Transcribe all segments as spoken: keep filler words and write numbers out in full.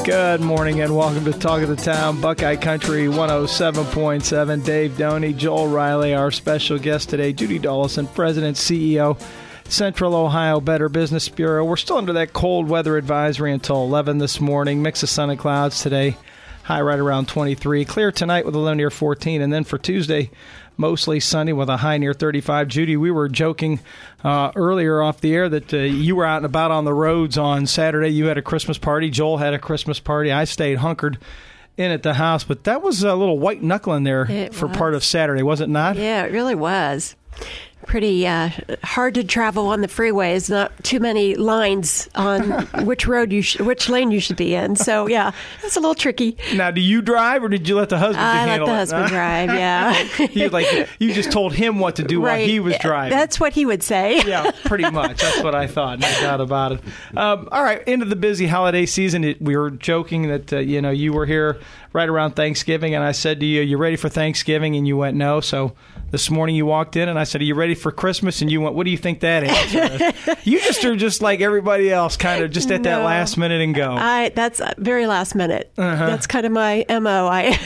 Good morning and welcome to Talk of the Town, Buckeye Country one oh seven point seven. Dave Doney, Joel Riley, our special guest today, Judy Dollison, President, C E O, Central Ohio Better Business Bureau. We're still under that cold weather advisory until eleven this morning. Mix of sun and clouds today. High right around twenty-three. Clear tonight with a low near fourteen. And then for Tuesday, mostly sunny with a high near thirty-five. Judy, we were joking uh, earlier off the air that uh, you were out and about on the roads on Saturday. You had a Christmas party. Joel had a Christmas party. I stayed hunkered in at the house. But that was a little white knuckling there It for was. part of Saturday, was it not? Yeah, it really was. Pretty uh, hard to travel on the freeways. Not too many lines on which road you sh- which lane you should be in. So yeah, it's a little tricky. Now, do you drive or did you let the husband I let handle the it? husband Huh? drive. Yeah, you like you just told him what to do while he was driving. That's what he would say. Yeah, pretty much. That's what I thought. No doubt about it. Um, all right, into the busy holiday season. It, we were joking that uh, you know you were here right around Thanksgiving, and I said to you, "You ready for Thanksgiving?" And you went, "No." So this morning you walked in, and I said, "Are you ready for Christmas?" And you went, "What do you think that answer is?" You just are just like everybody else, kind of just at that No. last minute and go. I that's uh, very last minute. Uh-huh. That's kind of my M O. I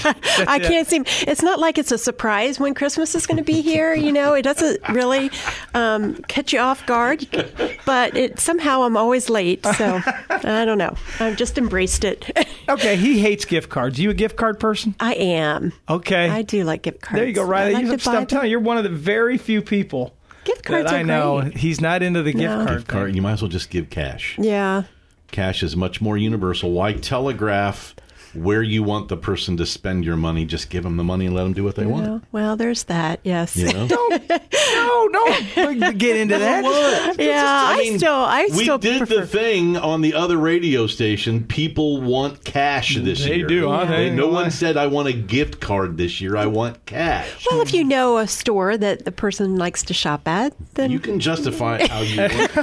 I it. can't seem. It's not like it's a surprise when Christmas is going to be here. You know, it doesn't really um, catch you off guard. But it somehow I'm always late. So I don't know. I've just embraced it. Okay, he hates gift cards. You a gift card person? I am. Okay. I do like gift cards. There you go, Riley. I like You- to buy I'm telling you, you're one of the very few people Gift cards that I are know. great. He's not into the gift No. card. Gift card, thing. you might as well just give cash. Yeah. Cash is much more universal. Why telegraph where you want the person to spend your money? Just give them the money and let them do what they want. Well, well, there's that. Yes. You know? No, don't get into that. Yeah, I, mean, still, I we still did prefer. the thing on the other radio station. People want cash this They year. do, huh? They They- ain't no gonna lie. one said, I want a gift card this year. I want cash. Well, if you know a store that the person likes to shop at, then You can justify it how you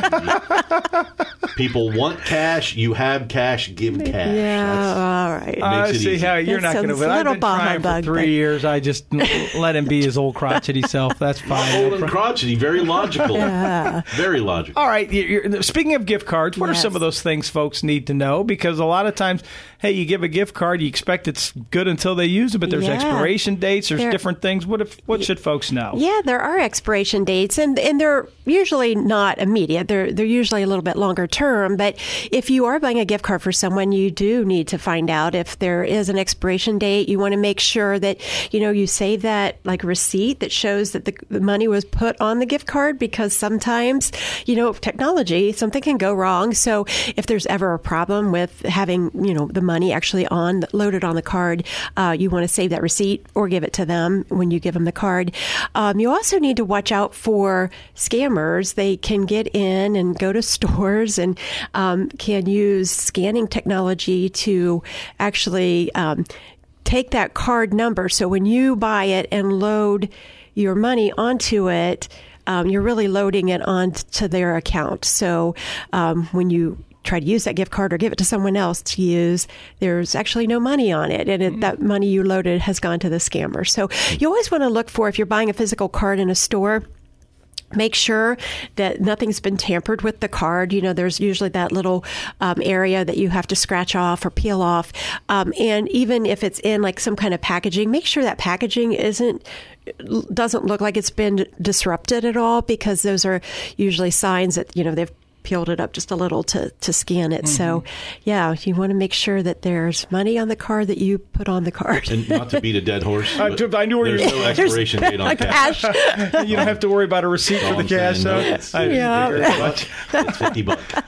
want. People want cash. You have cash. Give cash. yeah, all right. I Makes it see easy. how you're That not going to sounds win. a I've little been bah trying for humbug, three but- years. I just let him be his old crotchety self. That's fine. No Old and pro- crotchety. Very logical. Yeah. Very logical. All right. You're, you're- speaking of gift cards, what are Yes. some of those things folks need to know? Because a lot of times, hey, you give a gift card, you expect it's good until they use it, but there's Yeah. expiration dates, there's There- different things. What if? What should folks know? Yeah, there are expiration dates, and, and they're usually not immediate. They're they're usually a little bit longer term. But if you are buying a gift card for someone, you do need to find out if there is an expiration date. You want to make sure that you know you save that like receipt that shows that the, the money was put on the gift card, because sometimes you know technology, something can go wrong. So if there's ever a problem with having you know the money actually on loaded on the card, uh, you want to save that receipt or give it to them when you give them the card. Um, you also need to watch out for scammers. They can get in and go to stores and um, can use scanning technology to actually um, take that card number. So when you buy it and load your money onto it, um, you're really loading it onto their account. So um, when you try to use that gift card or give it to someone else to use, there's actually no money on it. And it, that money you loaded has gone to the scammer. So you always want to look for, if you're buying a physical card in a store, make sure that nothing's been tampered with the card. You know, there's usually that little um, area that you have to scratch off or peel off. Um, and even if it's in like some kind of packaging, make sure that packaging isn't doesn't look like it's been disrupted at all, because those are usually signs that, you know, they've peeled it up just a little to, to scan it. Mm-hmm. So, yeah, you want to make sure that there's money on the card that you put on the card. And not to beat a dead horse, Uh, but I knew where you there's were- no expiration date on cash. Cash. You don't have to worry about a receipt All for the I'm cash. saying, So no, it's- I didn't Yeah. figure it out. It's fifty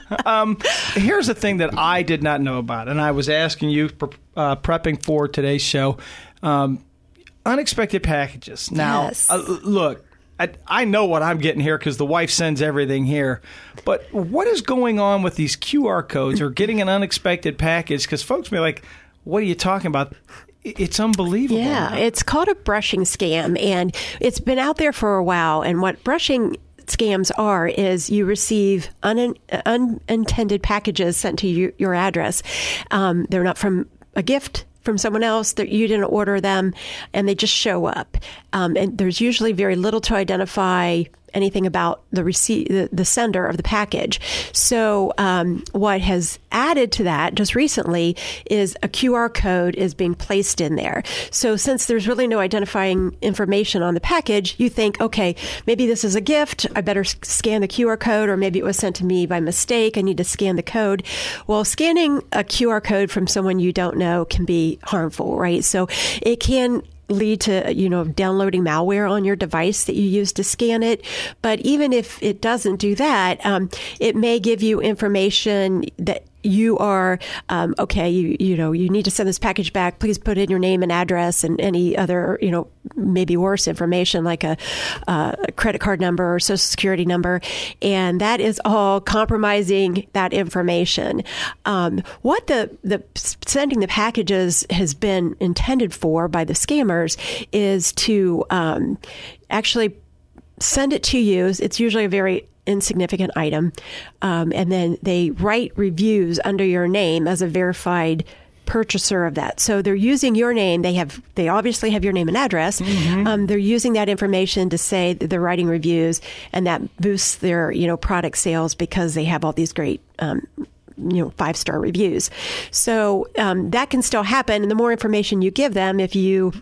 bucks. Here's the thing that I did not know about, and I was asking you uh, prepping for today's show. Um, unexpected packages. Now, Yes. uh, look, I, I know what I'm getting here because the wife sends everything here. But what is going on with these Q R codes or getting an unexpected package? Because folks be like, what are you talking about? It's unbelievable. Yeah, it's called a brushing scam, and it's been out there for a while. And what brushing scams are is you receive un- unintended packages sent to you, your address. Um, they're not from a gift from someone else, that you didn't order them, and they just show up. Um, and there's usually very little to identify anything about the receipt, the, the sender of the package. So um, what has added to that just recently is a Q R code is being placed in there. So since there's really no identifying information on the package, you think, okay, maybe this is a gift. I better scan the Q R code, or maybe it was sent to me by mistake. I need to scan the code. Well, scanning a Q R code from someone you don't know can be harmful, right? So it can lead to, you know, downloading malware on your device that you use to scan it. But even if it doesn't do that, um, it may give you information that you are, um, okay, you you know, you need to send this package back. Please put in your name and address and any other, you know, maybe worse information like a, uh, a credit card number or social security number. And that is all compromising that information. Um, what the, the sending the packages has been intended for by the scammers is to um, actually send it to you. It's usually a very insignificant item. Um, and then they write reviews under your name as a verified purchaser of that. So they're using your name. They have, they obviously have your name and address. Mm-hmm. Um, they're using that information to say that they're writing reviews, and that boosts their, you know, product sales because they have all these great, um, you know, five-star reviews. So um, that can still happen. And the more information you give them, if you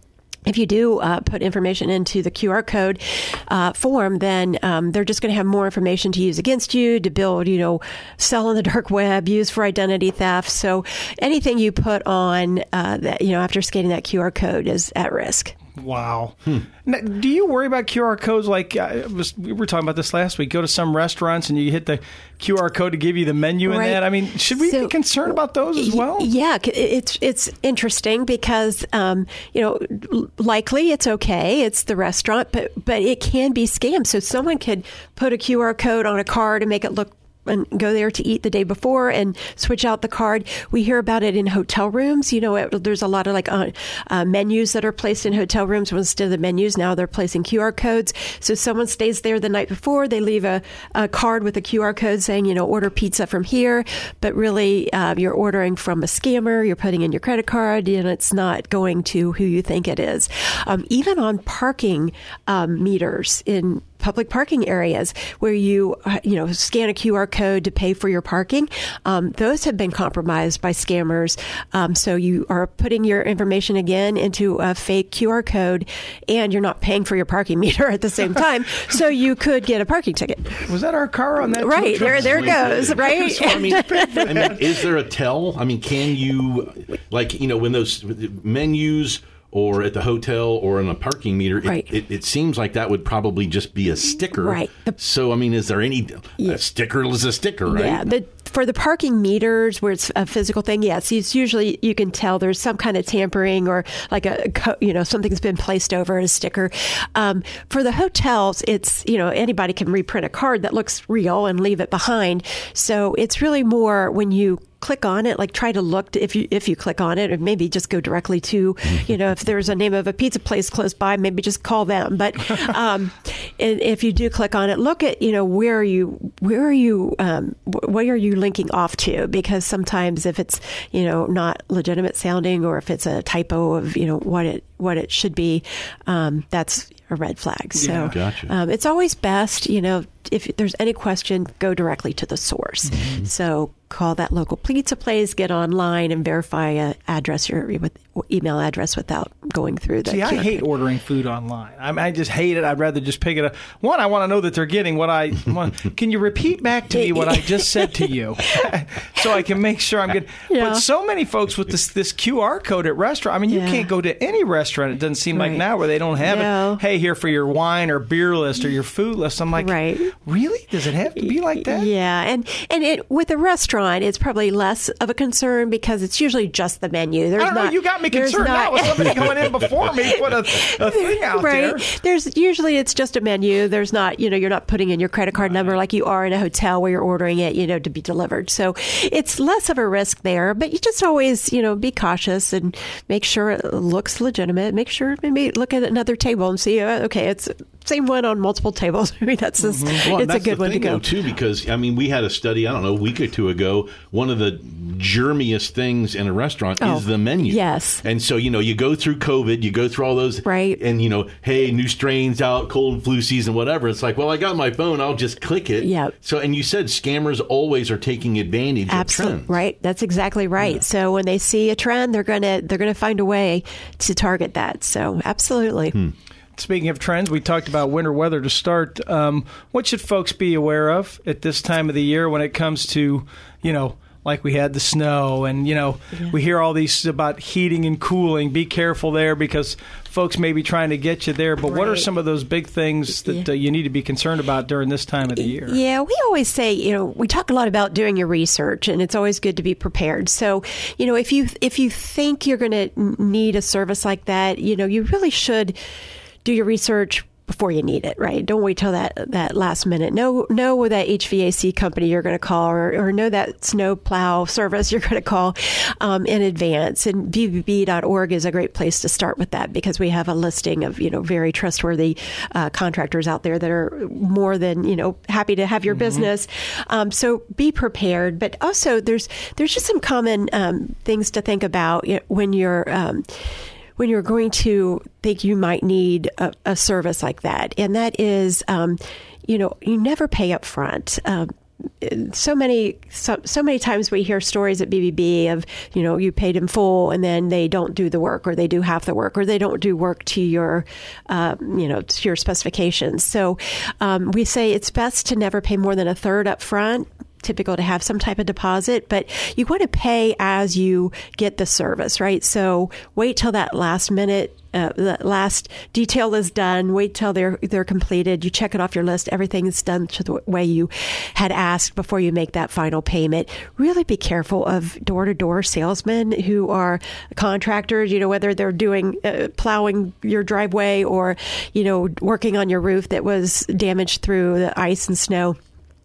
If you do uh, put information into the Q R code uh, form, then um, they're just going to have more information to use against you, to build, you know, sell on the dark web, use for identity theft. So anything you put on uh, that, you know, after scanning that Q R code is at risk. Wow. Hmm. Now, do you worry about Q R codes? Like uh, was, we were talking about this last week. Go to some restaurants and you hit the Q R code to give you the menu and right. that. I mean, should we so, be concerned about those as well? Yeah, it's it's interesting because um, you know, likely it's okay. It's the restaurant, but but it can be scammed. So someone could put a Q R code on a card and make it look and go there to eat the day before and switch out the card. We hear about it in hotel rooms. You know, it, there's a lot of like uh, uh, menus that are placed in hotel rooms. Instead of the menus, now they're placing Q R codes. So someone stays there the night before, they leave a, a card with a Q R code saying, you know, order pizza from here. But really, uh, you're ordering from a scammer. You're putting in your credit card, and it's not going to who you think it is. Um, even on parking um, meters in public parking areas where you, you know, scan a Q R code to pay for your parking, um, those have been compromised by scammers. Um, so you are putting your information again into a fake Q R code, and you're not paying for your parking meter at the same time. So you could get a parking ticket. Was that our car on that? Right there, there it goes. Right. So, I mean, I mean, is there a tell? I mean, can you, like, you know, when those menus or at the hotel or in a parking meter, it, right. it, it seems like that would probably just be a sticker. Right. The, so, I mean, is there any, yeah. a sticker is a sticker, right? Yeah, the, for the parking meters where it's a physical thing, yes, it's usually, you can tell there's some kind of tampering or like a, you know, something's been placed over a sticker. Um, for the hotels, it's, you know, anybody can reprint a card that looks real and leave it behind. So it's really more when you click on it, like try to look to, if you if you click on it, or maybe just go directly to, you know, if there's a name of a pizza place close by, maybe just call them. But um, and if you do click on it, look at, you know, where are you where are you um, what are you linking off to? Because sometimes if it's, you know, not legitimate sounding, or if it's a typo of, you know, what it what it should be, um, that's a red flag. So yeah, gotcha. um, it's always best, you know, if there's any question, go directly to the source. Mm-hmm. So call that local pizza place, get online, and verify a address your with email address without going through the See, Q R I hate code. ordering food online. I, mean, I just hate it. I'd rather just pick it up. One, I want to know that they're getting what I want. Can you repeat back to me what I just said to you so I can make sure I'm good? Yeah. But so many folks with this this Q R code at restaurant. I mean, you yeah. can't go to any restaurant, it doesn't seem right. like now, where they don't have no. it. Hey, here for your wine or beer list or your food list. I'm like, right. really? Does it have to be like that? Yeah, and and it with a restaurant, it's probably less of a concern because it's usually just the menu. There's I don't not, know. You got me concerned not, now with somebody coming in before me put a, a thing out right. there. There's usually it's just a menu. There's not, you know, you're not putting in your credit card right. number like you are in a hotel where you're ordering it, you know, to be delivered. So it's less of a risk there, but you just always, you know, be cautious and make sure it looks legitimate. Make sure maybe look at another table and see, uh, okay, it's same one on multiple tables. I mean, that's just, mm-hmm. well, it's that's a good the one thing, to go. Though, too, because, I mean, we had a study, I don't know, a week or two ago, one of the germiest things in a restaurant Oh, is the menu. yes. And so, you know, you go through COVID, you go through all those, right. and, you know, hey, new strains out, cold and flu season, whatever. It's like, well, I got my phone, I'll just click it. Yeah. So, and you said scammers always are taking advantage Absolutely. of trends. Right. That's exactly right. Yeah. So when they see a trend, they're going to they're going to find a way to target that. So absolutely. Hmm. Speaking of trends, we talked about winter weather to start. Um, what should folks be aware of at this time of the year when it comes to, you know, like we had the snow and, you know, yeah. we hear all these about heating and cooling. Be careful there because folks may be trying to get you there. But right. what are some of those big things that yeah. uh, you need to be concerned about during this time of the year? Yeah, we always say, you know, we talk a lot about doing your research, and it's always good to be prepared. So, you know, if you if you think you're going to need a service like that, you know, you really should do your research before you need it, right? Don't wait till that that last minute. Know know that H V A C company you're going to call, or, or know that snow plow service you're going to call um, in advance. And B B B dot org is a great place to start with that because we have a listing of, you know, very trustworthy uh, contractors out there that are more than, you know, happy to have your mm-hmm. business. Um, so be prepared. But also there's there's just some common um, things to think about when you're um, when you're going to think you might need a, a service like that. And that is, um, you know, you never pay up front. Um, so many, so, so many times we hear stories at B B B of, you know, you paid in full and then they don't do the work, or they do half the work, or they don't do work to your, uh, you know, to your specifications. So um, we say it's best to never pay more than a third up front. Typical to have some type of deposit, but you want to pay as you get the service, right? So wait till that last minute, uh, the last detail is done. Wait till they're they're completed. You check it off your list. Everything is done to the way you had asked before you make that final payment. Really be careful of door-to-door salesmen who are contractors. You know, whether they're doing uh, plowing your driveway or, you know, working on your roof that was damaged through the ice and snow.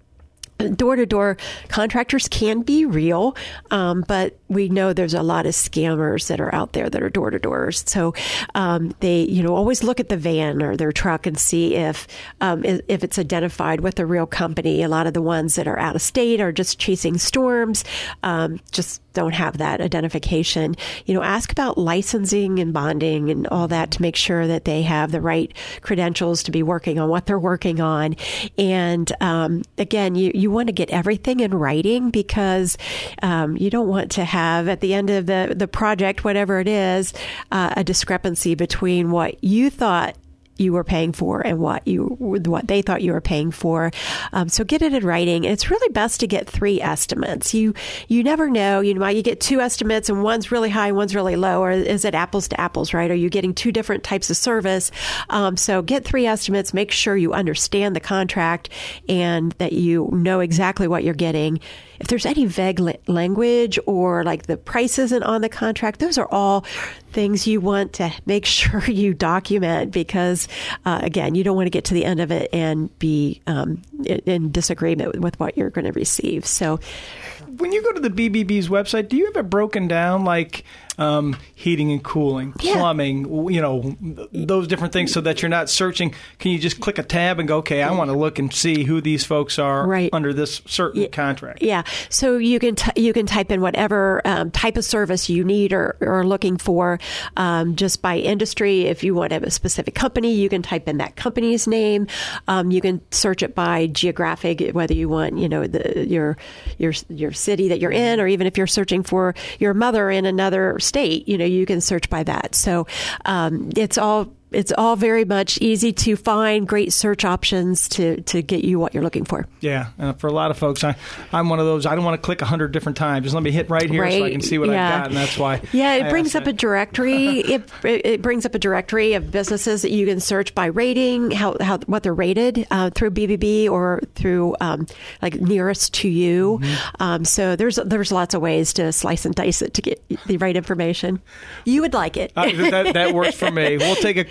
Door-to-door contractors can be real, um, but we know there's a lot of scammers that are out there that are door-to-doors. So um, they, you know, always look at the van or their truck and see if um, if it's identified with a real company. A lot of the ones that are out of state are just chasing storms, um, just don't have that identification. You know, ask about licensing and bonding and all that to make sure that they have the right credentials to be working on what they're working on. And um, again, you, you want to get everything in writing because um, you don't want to have at the end of the, the project, whatever it is, uh, a discrepancy between what you thought you were paying for and what you what they thought you were paying for. Um, so get it in writing. And it's really best to get three estimates. You you never know. You know, you get two estimates and one's really high, one's really low, or is it apples to apples, right? Are you getting two different types of service? Um, so get three estimates. Make sure you understand the contract and that you know exactly what you're getting. If there's any vague la- language or like the price isn't on the contract, those are all things you want to make sure you document because, uh, again, you don't want to get to the end of it and be um, in, in disagreement with, with what you're going to receive. So when you go to the B B B's website, do you have it broken down like um, heating and cooling, yeah. plumbing, you know, those different things so that you're not searching? Can you just click a tab and go, okay, I want to look and see who these folks are right. under this certain yeah. contract? Yeah. So you can t- you can type in whatever um, type of service you need or, or are looking for um, just by industry. If you want a specific company, you can type in that company's name. Um, you can search it by geographic, whether you want, you know, the, your your your city that you're in, or even if you're searching for your mother in another state, you know, you can search by that. So um, it's all it's all very much easy to find, great search options to, to get you what you're looking for. Yeah. Uh, for a lot of folks, I, I'm one of those, I don't want to click a hundred different times. Just let me hit right here right. so I can see what yeah. I've got. And that's why. Yeah, it I brings up that. a directory. it it brings up a directory of businesses that you can search by rating, how, how what they're rated uh, through B B B or through um, like nearest to you. Mm-hmm. Um, so there's there's lots of ways to slice and dice it to get the right information. You would like it. uh, that, that works for me. We'll take a quick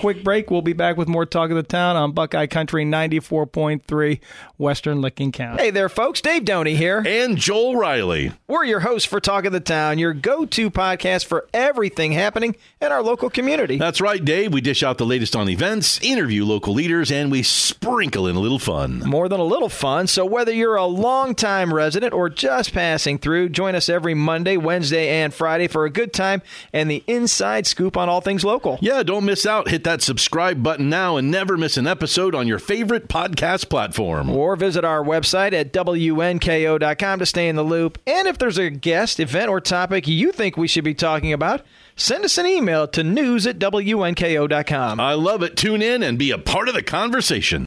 quick break. We'll be back with more Talk of the Town on Buckeye Country ninety-four point three, Western Licking County. Hey there, folks. Dave Doney here. And Joel Riley. We're your hosts for Talk of the Town, your go-to podcast for everything happening in our local community. That's right, Dave. We dish out the latest on events, interview local leaders, and we sprinkle in a little fun. More than a little fun. So whether you're a longtime resident or just passing through, join us every Monday, Wednesday, and Friday for a good time and the inside scoop on all things local. Yeah, don't miss out. Hit that subscribe button now and never miss an episode on your favorite podcast platform. Or visit our website at W N K O dot com to stay in the loop. And if there's a guest, event, or topic you think we should be talking about, send us an email to news at W N K O dot com. I love it. Tune in and be a part of the conversation.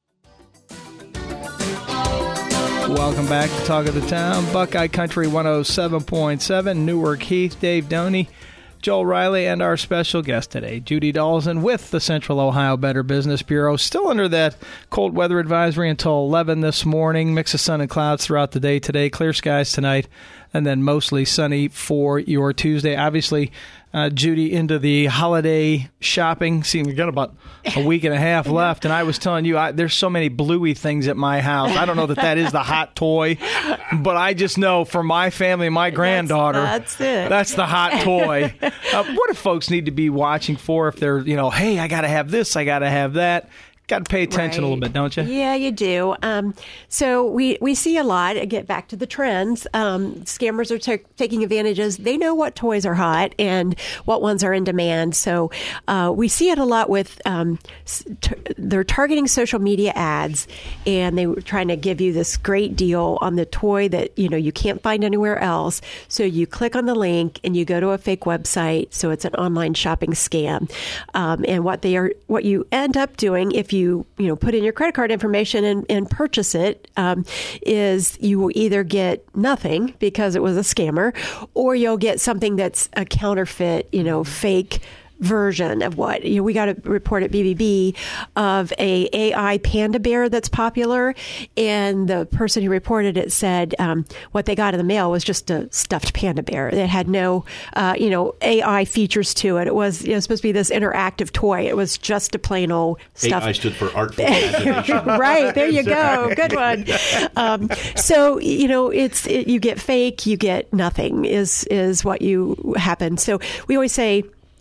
Welcome back to Talk of the Town, Buckeye Country one oh seven point seven, Newark Heath, Dave Doney, Joel Riley, and our special guest today, Judy Dawson with the Central Ohio Better Business Bureau. Still under that cold weather advisory until eleven this morning. Mix of sun and clouds throughout the day today. Clear skies tonight, and then mostly sunny for your Tuesday. Obviously, uh, Judy, into the holiday shopping. See, we've got about a week and a half left, and I was telling you, I, there's so many bluey things at my house. I don't know that that is the hot toy, but I just know for my family, my granddaughter, that's, that's it. That's the hot toy. Uh, what do folks need to be watching for if they're, you know, hey, I got to have this, I got to have that? Got to pay attention right. a little bit, don't you? Yeah, you do. Um, so we, we see a lot. Get back to the trends. Um, scammers are t- taking advantages. They know what toys are hot and what ones are in demand. So uh, we see it a lot with um, t- they're targeting social media ads, and they were trying to give you this great deal on the toy that you know you can't find anywhere else. So you click on the link and you go to a fake website. So it's an online shopping scam. Um, and what they are, what you end up doing if you you you know put in your credit card information and, and purchase it um, is you will either get nothing because it was a scammer, or you'll get something that's a counterfeit, you know, fake version of what you know, we got a report at B B B of a AI panda bear that's popular, and the person who reported it said um, what they got in the mail was just a stuffed panda bear. It had no uh, you know A I features to it. It was you know, supposed to be this interactive toy. It was just a plain old stuffed. A I stood for artful imagination. Right, there you go. Good one. Um, so you know it's it, you get fake, you get nothing is is what you happen. So we always say,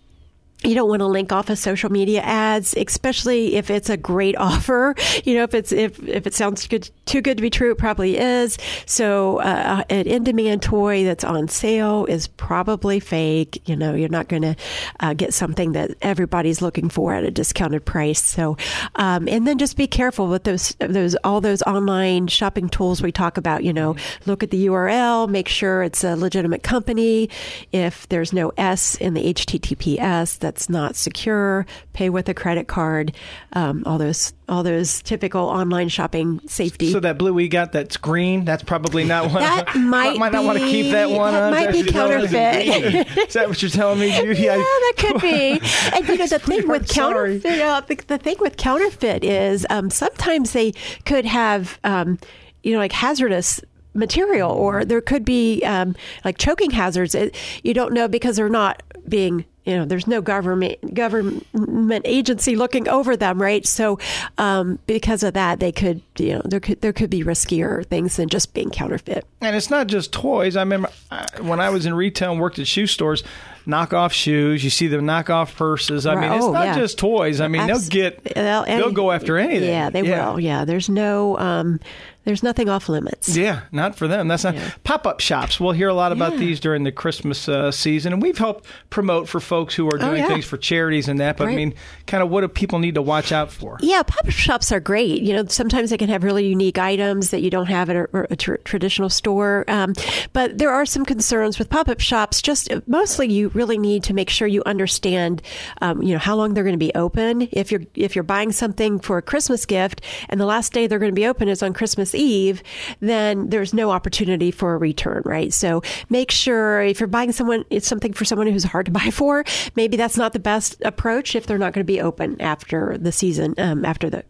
you don't want to link off of social media ads, especially if it's a great offer. You know, if it's if, if it sounds good, too good to be true, it probably is. So uh, an in-demand toy that's on sale is probably fake. You know, you're not going to uh, get something that everybody's looking for at a discounted price. So, um, and then just be careful with those those all those online shopping tools we talk about. You know, look at the U R L, make sure it's a legitimate company. If there's no S in the H T T P S, that's not secure. Pay with a credit card. Um, all those, all those typical online shopping safety. So that blue we got that's green, that's probably not one. That might might not be, want to keep that one that on. Might be counterfeit. Is that what you're telling me, Judy? Yeah, that could be. And you know the thing with sorry. counterfeit, uh, the, the thing with counterfeit is um, sometimes they could have, um, you know, like hazardous material, or there could be um, like choking hazards. It, you don't know because they're not being. You know, there's no government government agency looking over them, right? So, um, because of that, they could, you know, there could there could be riskier things than just being counterfeit. And it's not just toys. I remember when I was in retail and worked at shoe stores, knockoff shoes. You see the knockoff purses. I mean, it's oh, not yeah. just toys. I mean, Abs- they'll get they'll, they'll go after anything. Yeah, they yeah. will. Yeah, there's no. Um, There's nothing off limits. Yeah, not for them. That's not yeah. pop-up shops. We'll hear a lot about yeah. these during the Christmas uh, season, and we've helped promote for folks who are doing oh, yeah. things for charities and that. But right. I mean, kind of what do people need to watch out for? Yeah, pop-up shops are great. You know, sometimes they can have really unique items that you don't have at a, a tr- traditional store. Um, but there are some concerns with pop-up shops. Just mostly, you really need to make sure you understand, um, you know, how long they're going to be open. If you're if you're buying something for a Christmas gift and the last day they're going to be open is on Christmas Eve, then there's no opportunity for a return, right? So make sure if you're buying someone, it's something for someone who's hard to buy for, maybe that's not the best approach if they're not going to be open after the season, um, after the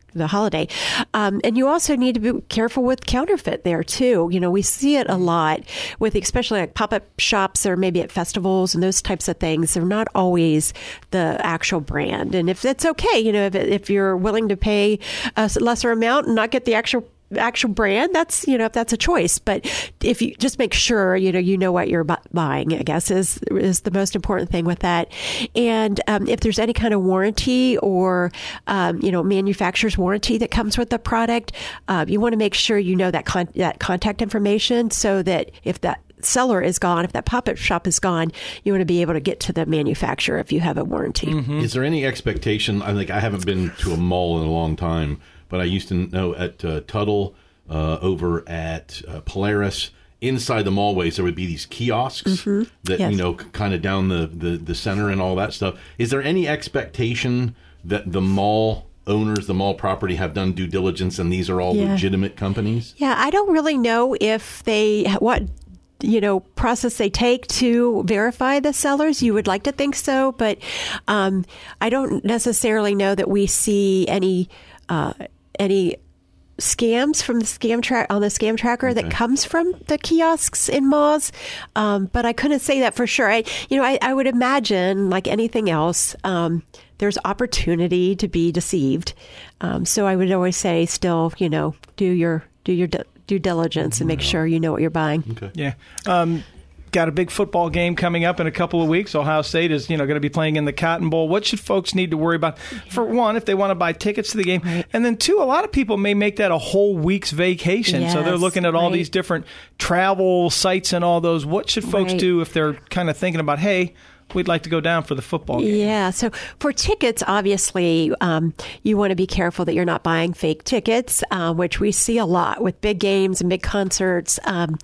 the holiday. Um, and you also need to be careful with counterfeit there too. You know, we see it a lot with especially like pop-up shops or maybe at festivals and those types of things. They're not always the actual brand. And if it's okay, you know, if, if you're willing to pay a lesser amount and not get the actual actual brand, that's, you know, if that's a choice. But if you just make sure, you know, you know what you're bu- buying, I guess is is the most important thing with that. And um, if there's any kind of warranty or, um, you know, manufacturer's warranty that comes with the product, uh, you want to make sure you know that con- that contact information so that if that seller is gone, if that pop-up shop is gone, you want to be able to get to the manufacturer if you have a warranty. Mm-hmm. Is there any expectation? I think I haven't been to a mall in a long time, but I used to know at uh, Tuttle, uh, over at uh, Polaris, inside the mallways, there would be these kiosks mm-hmm. that, yes. you know, kind of down the, the, the center and all that stuff. Is there any expectation that the mall owners, the mall property, have done due diligence and these are all yeah. legitimate companies? Yeah, I don't really know if they, what, you know, process they take to verify the sellers. You would like to think so, but um, I don't necessarily know that we see any uh, any scams from the scam track on the scam tracker okay. that comes from the kiosks in malls. Um, but I couldn't say that for sure. I, you know, I, I would imagine, like anything else, um, there's opportunity to be deceived. Um, so I would always say, still, you know, do your do your di- due diligence and make sure you know what you're buying. Okay. Yeah. Um, got a big football game coming up in a couple of weeks. Ohio State is, you know, going to be playing in the Cotton Bowl. What should folks need to worry about? For one, if they want to buy tickets to the game. Right. And then two, a lot of people may make that a whole week's vacation. Yes, so they're looking at all right. these different travel sites and all those. What should folks right. do if they're kind of thinking about, hey, we'd like to go down for the football game? Yeah. So for tickets, obviously, um, you want to be careful that you're not buying fake tickets, uh, which we see a lot with big games and big concerts. Um,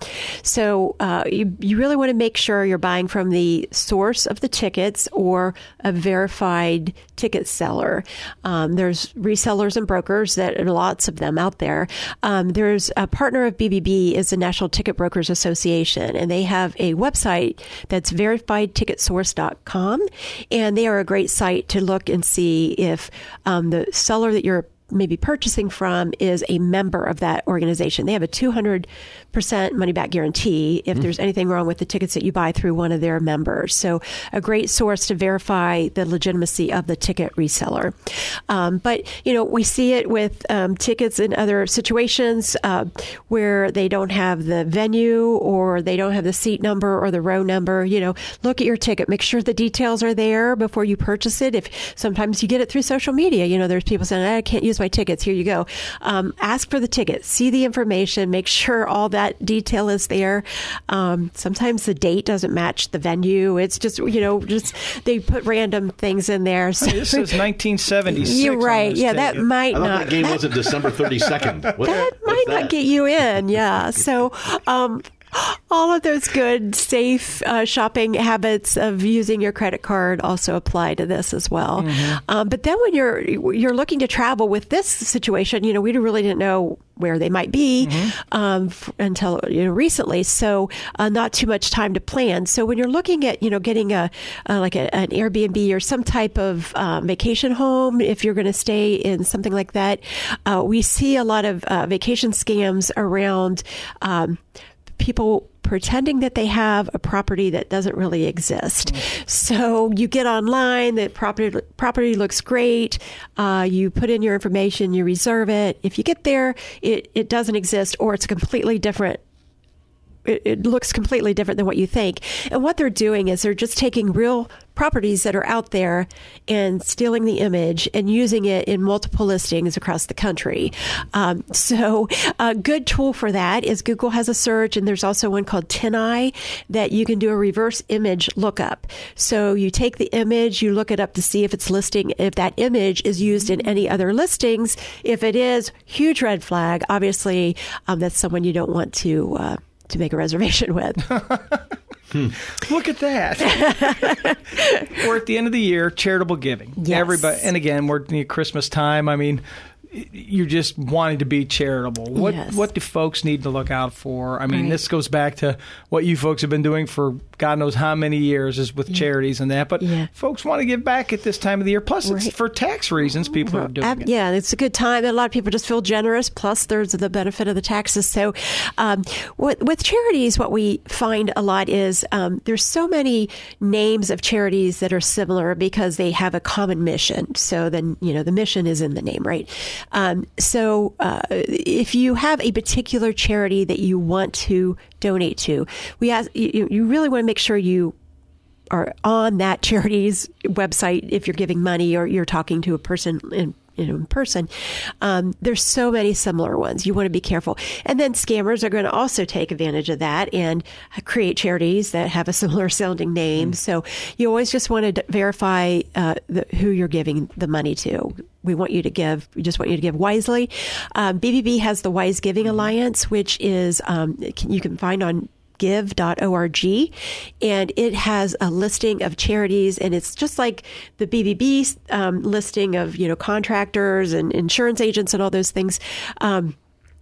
so uh, you, you really want to make sure you're buying from the source of the tickets or a verified ticket seller. Um, there's resellers and brokers, that are lots of them out there. Um, there's a partner of B B B is the National Ticket Brokers Association, and they have a website that's verified ticket source dot com, and they are a great site to look and see if um, the seller that you're maybe purchasing from is a member of that organization. They have a two hundred percent money back guarantee if mm. there's anything wrong with the tickets that you buy through one of their members. So a great source to verify the legitimacy of the ticket reseller. Um, but, you know, we see it with um, tickets in other situations uh, where they don't have the venue or they don't have the seat number or the row number. You know, look at your ticket. Make sure the details are there before you purchase it. If sometimes you get it through social media, you know, there's people saying, I can't use my tickets. Here you go. Um, ask for the ticket. See the information. Make sure all that detail is there. Um, sometimes the date doesn't match the venue. It's just, you know, just they put random things in there. So, hey, this is nineteen seventy-six. You're right. Yeah, that ticket. might I thought not. that game that, wasn't December thirty-second. What, that might that? not get you in. Yeah. So, um, all of those good, safe uh, shopping habits of using your credit card also apply to this as well. Mm-hmm. Um, but then when you're you're looking to travel with this situation, you know, we really didn't know where they might be mm-hmm. um, f- until you know recently. So uh, not too much time to plan. So when you're looking at you know getting a uh, like a, an Airbnb or some type of uh, vacation home, if you're going to stay in something like that, uh, we see a lot of uh, vacation scams around. Um, people pretending that they have a property that doesn't really exist. Mm. So you get online, the property property looks great. Uh, you put in your information, you reserve it. If you get there, it, it doesn't exist, or it's completely different. It, it looks completely different than what you think. And what they're doing is they're just taking real properties that are out there and stealing the image and using it in multiple listings across the country. Um, so a good tool for that is Google has a search, and there's also one called TinEye that you can do a reverse image lookup. So you take the image, you look it up to see if it's listing, if that image is used in any other listings. If it is, huge red flag. Obviously, um, that's someone you don't want to uh, to make a reservation with. Hmm. Look at that. We're at the end of the year, charitable giving. Yes. Everybody, and again, we're near Christmas time. I mean, you're just wanting to be charitable. What Yes. what do folks need to look out for? I mean, Right. this goes back to what you folks have been doing for God knows how many years is with charities and that. But Yeah. folks want to give back at this time of the year. Plus, it's Right. for tax reasons people are doing Ab- it. Yeah, it's a good time. A lot of people just feel generous. Plus, there's the benefit of the taxes. So, um, with, with charities, what we find a lot is um, there's so many names of charities that are similar because they have a common mission. So then, you know, the mission is in the name, right? Um, so, uh, if you have a particular charity that you want to donate to, we ask you, you really want to make sure you are on that charity's website if you're giving money or you're talking to a person in, you know, in person. Um, there's so many similar ones. You want to be careful. And then scammers are going to also take advantage of that and create charities that have a similar sounding name. Mm. So you always just want to d- verify uh, the, who you're giving the money to. We want you to give, we just want you to give wisely. Um, B B B has the Wise Giving Alliance, which is, um, you can find on give dot org, and it has a listing of charities, and it's just like the B B B um, listing of, you know, contractors and insurance agents and all those things. Um,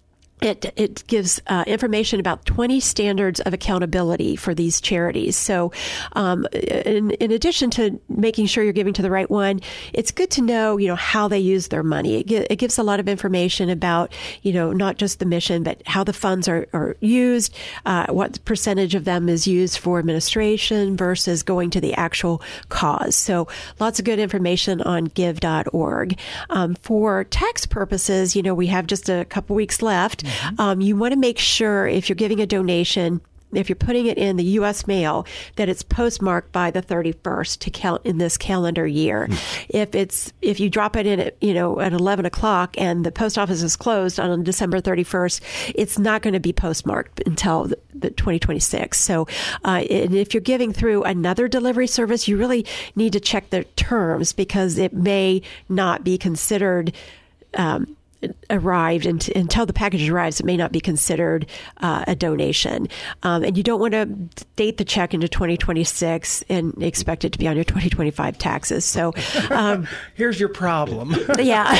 It, it gives uh, information about twenty standards of accountability for these charities. So um, in, in addition to making sure you're giving to the right one, it's good to know, you know, how they use their money. It, gi- it gives a lot of information about, you know, not just the mission, but how the funds are, are used, uh, what percentage of them is used for administration versus going to the actual cause. So lots of good information on give dot org. Um, for tax purposes, you know, we have just a couple weeks left. Um, you want to make sure if you're giving a donation, if you're putting it in the U S mail, that it's postmarked by the thirty-first to count in this calendar year. Mm. If it's if you drop it in at, you know, at eleven o'clock and the post office is closed on December thirty-first, it's not going to be postmarked until the, the twenty twenty-six. So, uh, and if you're giving through another delivery service, you really need to check the terms because it may not be considered Um, arrived and until the package arrives, it may not be considered uh, a donation. Um, and you don't want to date the check into twenty twenty-six and expect it to be on your twenty twenty-five taxes. So um, here's your problem. Yeah.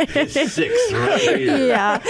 Six, right? Yeah,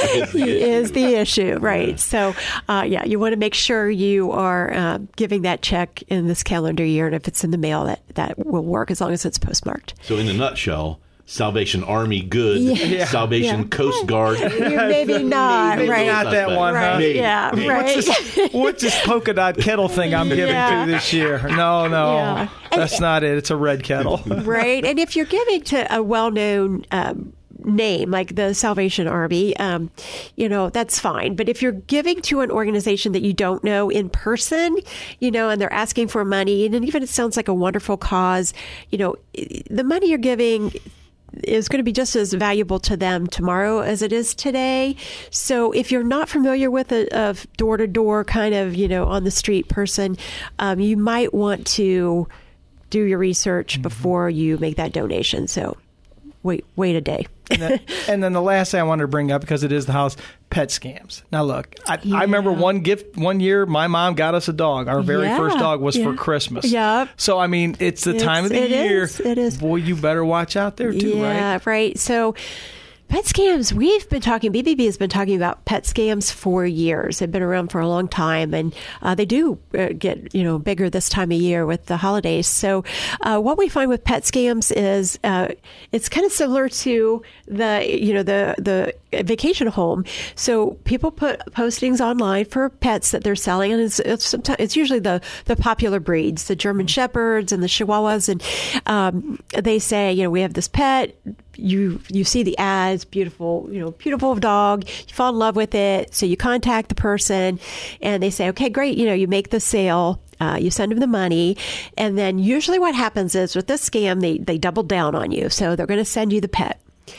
is the issue, right? So, uh, yeah, you want to make sure you are uh, giving that check in this calendar year. And if it's in the mail, that, that will work as long as it's postmarked. So in a nutshell, Salvation Army, good. Yeah. Salvation Yeah. Coast Guard. Maybe not, Maybe right? not that one, Right, huh? Maybe. yeah, Maybe. right. What's this, what's this polka dot kettle thing I'm giving Yeah. to this year? No, no, Yeah. that's not it. It's a red kettle. Right. And if you're giving to a well-known um, name like the Salvation Army, um, you know, that's fine. But if you're giving to an organization that you don't know in person, you know, and they're asking for money, and even it sounds like a wonderful cause, you know, the money you're giving is going to be just as valuable to them tomorrow as it is today. So if you're not familiar with a, a door-to-door kind of, you know, on the street person, um, you might want to do your research mm-hmm. before you make that donation. So wait, wait a day. and, then, and then the last thing I wanted to bring up, because it is the house, pet scams. Now, look, I, yeah. I remember one gift, one year, my mom got us a dog. Our very yeah. first dog was yeah. for Christmas. Yep. So, I mean, it's the It's, time of the it year. Is, it is. Boy, you better watch out there, too, yeah, right? right. So pet scams, we've been talking, B B B has been talking about pet scams for years. They've been around for a long time, and uh, they do uh, get, you know, bigger this time of year with the holidays. So uh, what we find with pet scams is uh, it's kind of similar to the, you know, the, the vacation home. So people put postings online for pets that they're selling, and it's, it's, sometimes, it's usually the, the popular breeds, the German Shepherds and the Chihuahuas, and um, they say, you know, we have this pet. You you see the ads, beautiful, you know, beautiful dog. You fall in love with it, so you contact the person, and they say, okay, great. You know, you make the sale. Uh, you send them the money, and then usually what happens is with this scam, they they double down on you. So they're going to send you the pet.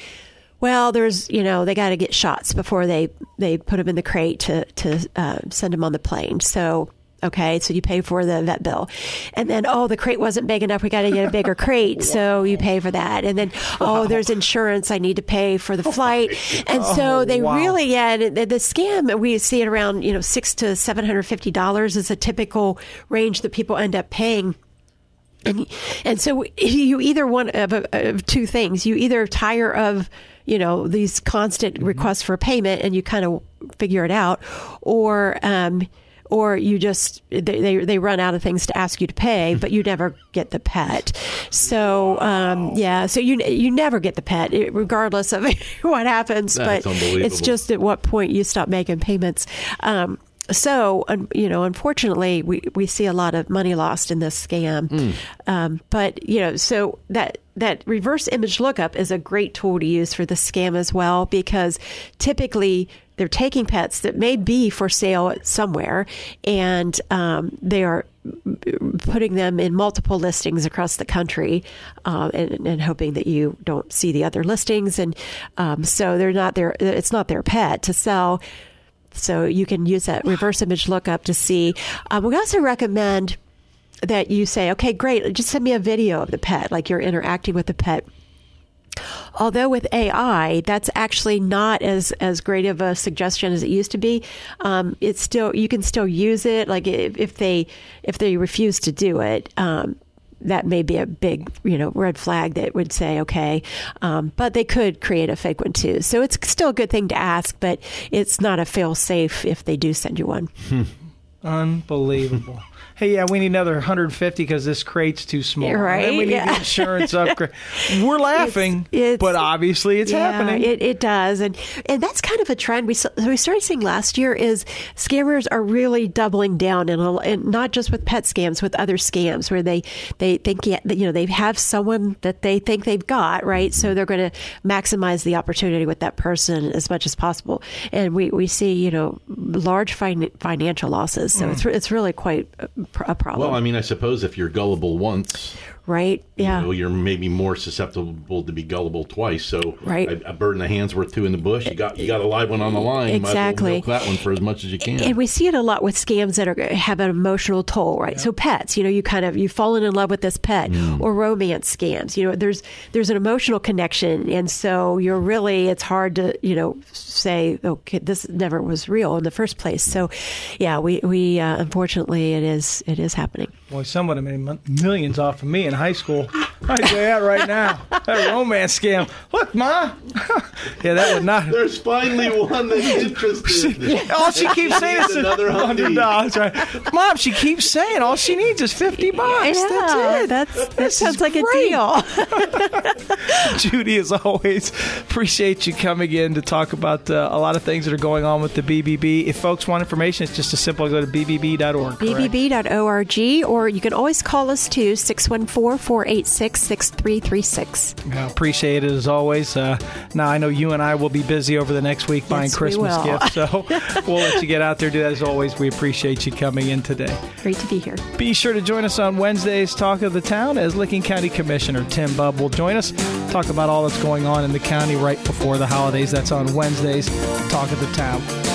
Well, there's, you know, they got to get shots before they they put them in the crate to to uh, send them on the plane. So. Okay, so you pay for the vet bill. And then, oh, the crate wasn't big enough. We got to get a bigger crate. So you pay for that. And then, oh, there's insurance. I need to pay for the flight. And so Oh, they wow. really, yeah, the, the scam, we see it around, you know, six to seven hundred fifty dollars is a typical range that people end up paying. And, and so you either want of, of two things. You either tire of you know, these constant mm-hmm. requests for payment, and you kind of figure it out, or um, or you just they, they they run out of things to ask you to pay, but you never get the pet. So um, yeah, so you you never get the pet, regardless of what happens. That's but it's just at what point you stop making payments. Um, So, you know, unfortunately, we, we see a lot of money lost in this scam. Mm. Um, but, you know, so that that reverse image lookup is a great tool to use for the scam as well, because typically they're taking pets that may be for sale somewhere, and um, they are putting them in multiple listings across the country, uh, and, and hoping that you don't see the other listings. And um, so they're not their, it's not their pet to sell. So you can use that reverse image lookup to see. Um, we also recommend that you say, okay, great, just send me a video of the pet, like you're interacting with the pet. Although with A I, that's actually not as, as great of a suggestion as it used to be. Um, it's still, you can still use it. Like if, if they if they refuse to do it, um, that may be a big, you know, red flag that would say, okay, um, but they could create a fake one too. So it's still a good thing to ask, but it's not a fail safe if they do send you one. Unbelievable. Hey, yeah, we need another one hundred fifty because this crate's too small. Right? And we need yeah. the insurance upgrade. We're laughing, it's, it's, but obviously it's yeah, happening. It, it does. And and that's kind of a trend we we started seeing last year is scammers are really doubling down, in a, and not just with pet scams, with other scams where they, they think, you know, they have someone that they think they've got, right? So they're going to maximize the opportunity with that person as much as possible. And we, we see, you know, large fin- financial losses. So mm. it's, it's really quite a, a problem. Well, I mean, I suppose if you're gullible once, right? Yeah, you know, you're maybe more susceptible to be gullible twice. So, right. a, a bird in the hand's worth two in the bush. You got you got a live one on the line. Exactly. Might as well milk that one for as much as you can. And we see it a lot with scams that are have an emotional toll, right? Yeah. So pets, you know, you kind of you've fallen in love with this pet, mm. or romance scams. You know, there's there's an emotional connection, and so you're really it's hard to you know say, okay, this never was real in the first place. So, yeah, we we uh, unfortunately it is it is happening. Boy, someone made millions off of me in high school. I tell you that right now. That romance scam. Look, Ma. Yeah, that would not. There's finally one that's interested. All she keeps saying is another hundred dollars. Right? Mom, she keeps saying all she needs is fifty bucks. Yeah, that's it. That's, that this sounds like great. a deal. Judy, as always, appreciate you coming in to talk about uh, a lot of things that are going on with the B B B. If folks want information, it's just as simple as go to b b b dot org. b b b dot org, or you can always call us too, six one four, four eight six, six three three six. I appreciate it as always. Uh, now, I know you and I will be busy over the next week buying yes, Christmas we gifts, so we'll let you get out there. Do that as always. We appreciate you coming in today. Great to be here. Be sure to join us on Wednesday's Talk of the Town as Licking County Commissioner Tim Bubb will join us, talk about all that's going on in the county right before the holidays. That's on Wednesday's Talk of the Town.